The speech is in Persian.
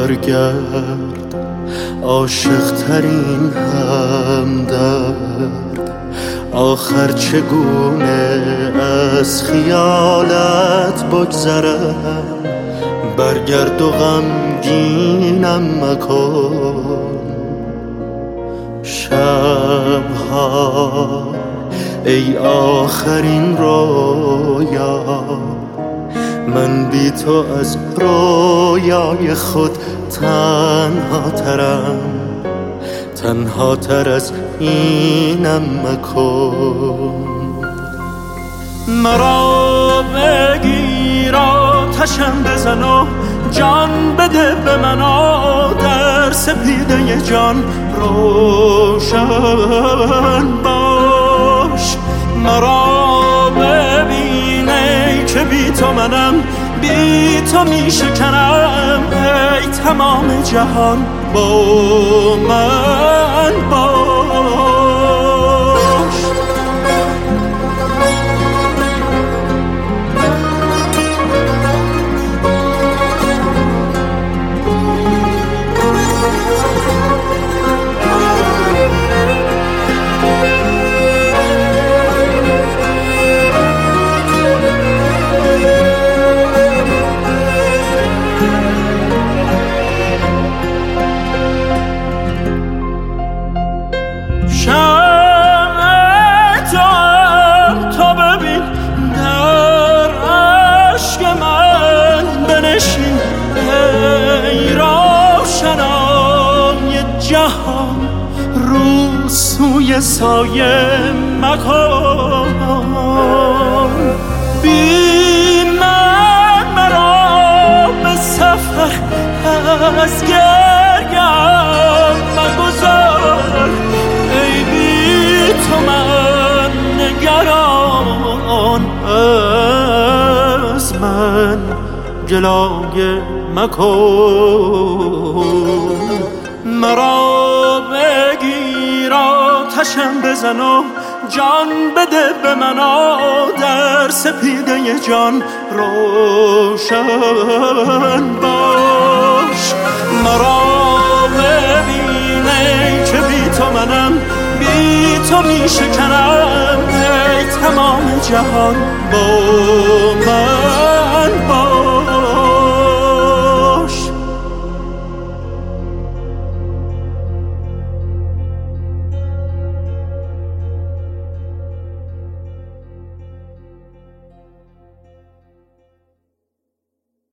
برگرد عاشق ترین همدرد. آخر چگونه از خیالت بگذرم، برگرد و غمگینم مکن. شبها ای آخرین رویا، من بی تو از رویای خود تنها ترم، تنها تر از اینم مکن. مرا بگیر آتشم بزن و جان بده به من، در سپیده جان روشن باش. مرا ببین ای که بی تو منم، بی تو می شکنم، ای تمام جهان با من باش. تا ببین در عشق من بنشین، ای روشنای جهان رو سوی سایه مکن. بی من مرا به سفر از گریم مگذار، ای بی تو من نگران از من جلوه مکن. مرا بگیر آتشم بزن و جان بده به من، در سپیده جان روشن باش. مرا ببین ای که بی تو منم، بی تو می شکنم، ای تمام جهان با من باش.